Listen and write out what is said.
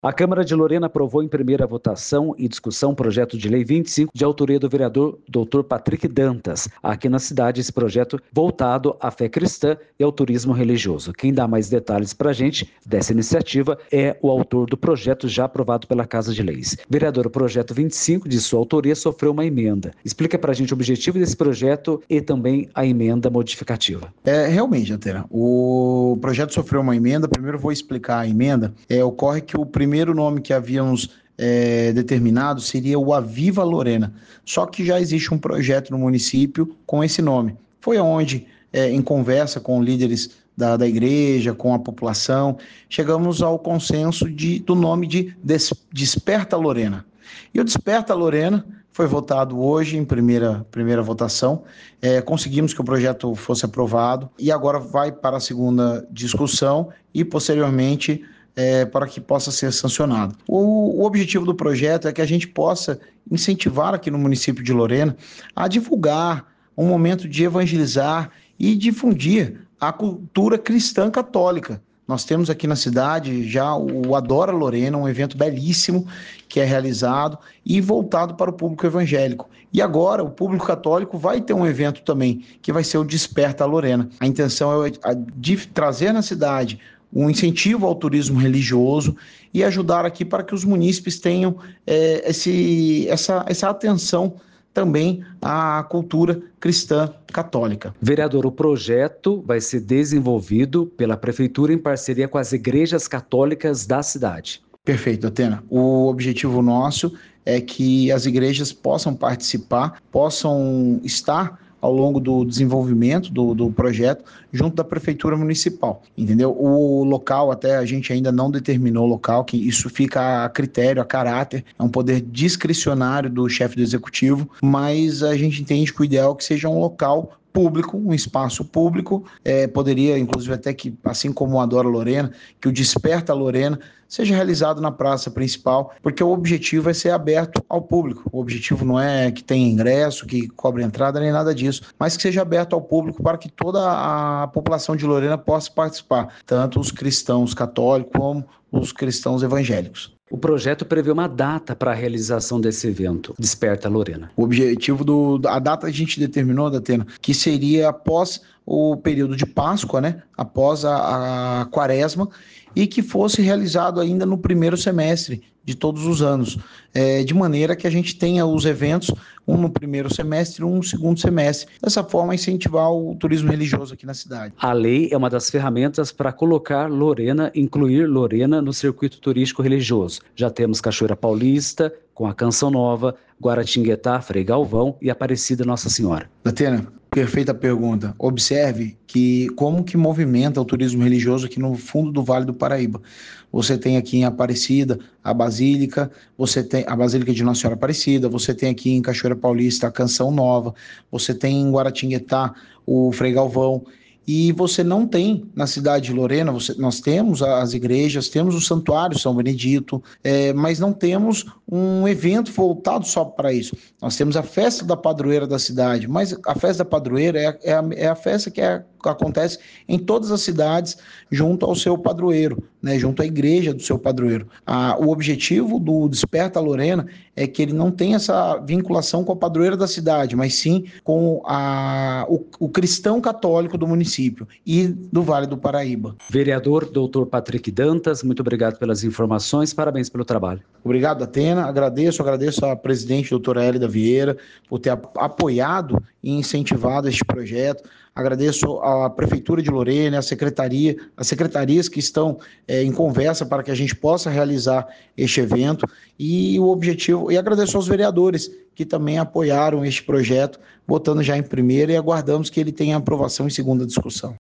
A Câmara de Lorena aprovou em primeira votação e discussão o projeto de lei 25, de autoria do vereador Dr. Patrick Dantas. Aqui na cidade, esse projeto voltado à fé cristã e ao turismo religioso. Quem dá mais detalhes para a gente dessa iniciativa é o autor do projeto já aprovado pela Casa de Leis. Vereador, o projeto 25, de sua autoria, sofreu uma emenda. Explica para a gente o objetivo desse projeto e também a emenda modificativa. Realmente, Atena, o projeto sofreu uma emenda. Primeiro vou explicar a emenda. Ocorre que o primeiro nome que havíamos determinado seria o Aviva Lorena, só que já existe um projeto no município com esse nome. Foi onde, em conversa com líderes da igreja, com a população, chegamos ao consenso do nome de Desperta Lorena. E o Desperta Lorena foi votado hoje em primeira votação. Conseguimos que o projeto fosse aprovado e agora vai para a segunda discussão e posteriormente para que possa ser sancionado. O objetivo do projeto é que a gente possa incentivar aqui no município de Lorena a divulgar um momento de evangelizar e difundir a cultura cristã católica. Nós temos aqui na cidade já o Adora Lorena, um evento belíssimo que é realizado e voltado para o público evangélico. E agora o público católico vai ter um evento também, que vai ser o Desperta Lorena. A intenção é de trazer na cidade um incentivo ao turismo religioso e ajudar aqui para que os munícipes tenham essa atenção também à cultura cristã católica. Vereador, o projeto vai ser desenvolvido pela Prefeitura em parceria com as igrejas católicas da cidade. Perfeito, Atena. O objetivo nosso é que as igrejas possam participar, possam estar ao longo do desenvolvimento do projeto, junto da Prefeitura Municipal, entendeu? O local, até a gente ainda não determinou o local, que isso fica a critério, a caráter, é um poder discricionário do chefe do executivo, mas a gente entende que o ideal é que seja um local público, um espaço público, poderia inclusive até que, assim como o Adora Lorena, que o Desperta Lorena seja realizado na praça principal, porque o objetivo é ser aberto ao público. O objetivo não é que tenha ingresso, que cobre entrada, nem nada disso, mas que seja aberto ao público para que toda a população de Lorena possa participar, tanto os cristãos católicos como os cristãos evangélicos. O projeto prevê uma data para a realização desse evento, Desperta Lorena. O objetivo a data a gente determinou, Datena, que seria após o período de Páscoa, né? Após a Quaresma, e que fosse realizado ainda no primeiro semestre de todos os anos, de maneira que a gente tenha os eventos, um no primeiro semestre e um no segundo semestre. Dessa forma, incentivar o turismo religioso aqui na cidade. A lei é uma das ferramentas para colocar Lorena, incluir Lorena no circuito turístico religioso. Já temos Cachoeira Paulista, com a Canção Nova, Guaratinguetá, Frei Galvão e Aparecida Nossa Senhora. Datena, perfeita pergunta. Observe como que movimenta o turismo religioso aqui no fundo do Vale do Paraíba. Você tem aqui em Aparecida a Basílica, você tem a Basílica de Nossa Senhora Aparecida, você tem aqui em Cachoeira Paulista a Canção Nova, você tem em Guaratinguetá o Frei Galvão. E você não tem na cidade de Lorena, nós temos as igrejas, temos o Santuário São Benedito, mas não temos um evento voltado só para isso. Nós temos a festa da padroeira da cidade, mas a festa da padroeira é a festa que acontece em todas as cidades junto ao seu padroeiro, né, junto à igreja do seu padroeiro. O objetivo do Desperta Lorena é que ele não tenha essa vinculação com a padroeira da cidade, mas sim com o cristão católico do município e do Vale do Paraíba. Vereador Dr. Patrick Dantas, muito obrigado pelas informações, parabéns pelo trabalho. Obrigado, Atena, agradeço à presidente doutora Hélida Vieira por ter apoiado e incentivado este projeto. Agradeço à Prefeitura de Lorena, as secretarias que estão em conversa para que a gente possa realizar este evento e agradeço aos vereadores que também apoiaram este projeto, votando já em primeira e aguardamos que ele tenha aprovação em segunda discussão.